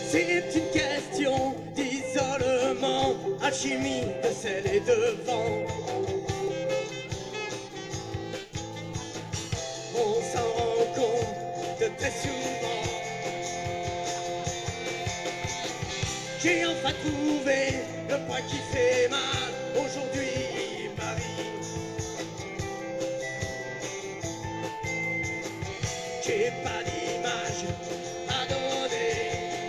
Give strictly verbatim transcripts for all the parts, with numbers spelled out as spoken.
C'est une question d'isolement, alchimie de sel et de vent. On s'en rend compte très souvent. J'ai enfin trouvé le point qui fait mal aujourd'hui, ma vie. J'ai pas d'image à donner,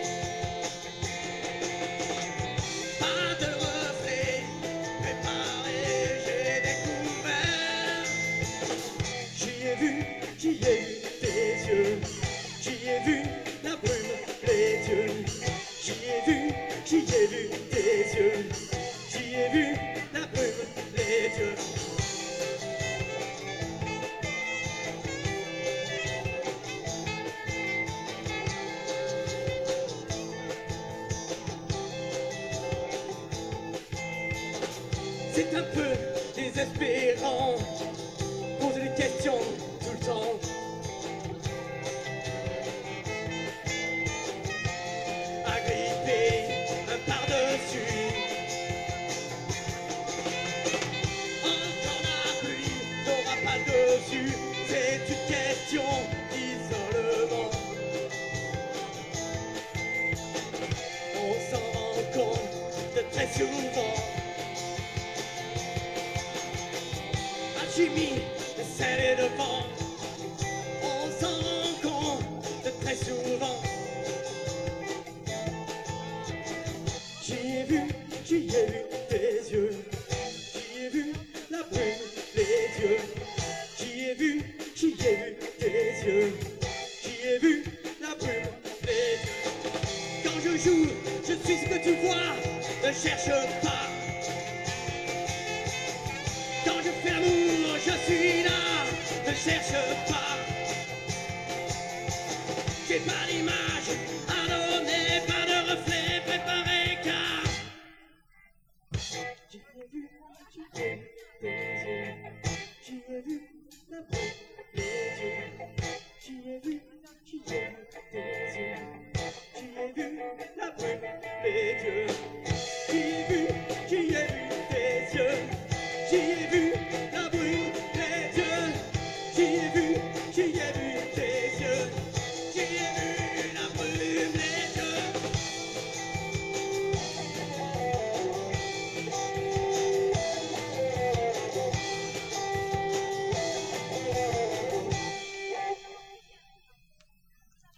pas de reflet préparé, j'ai découvert. J'y ai vu, j'y ai eu tes yeux, j'y ai vu la brume, les dieux. J'y ai vu, j'y ai vu tes yeux, j'y ai vu la brume, les dieux. C'est un peu désespérant, poser des questions tout le temps. Agripper un par-dessus. Encore la pluie n'aura pas le dessus, c'est une question d'isolement. On s'en rend compte de très souvent. Alchimie de sel et de vent, on s'en rend compte de très souvent. J'y ai vu, j'y ai vu tes yeux, j'y ai vu la brume, les dieux. J'y ai vu, j'y ai vu tes yeux, j'y ai vu la brume, les dieux. Quand je joue, je suis ce que tu vois, ne cherche pas. Quand je fais l'amour, je suis là, ne cherche pas. J'ai pas d'image à donner, pas de reflet préparé, car j'y ai vu, j'y ai vu tes yeux, j'y ai vu la brume, les dieux. J'y ai vu, j'y ai vu tes yeux, j'y ai vu la brume, les dieux. J'y ai vu, j'y ai vu tes yeux, j'y ai vu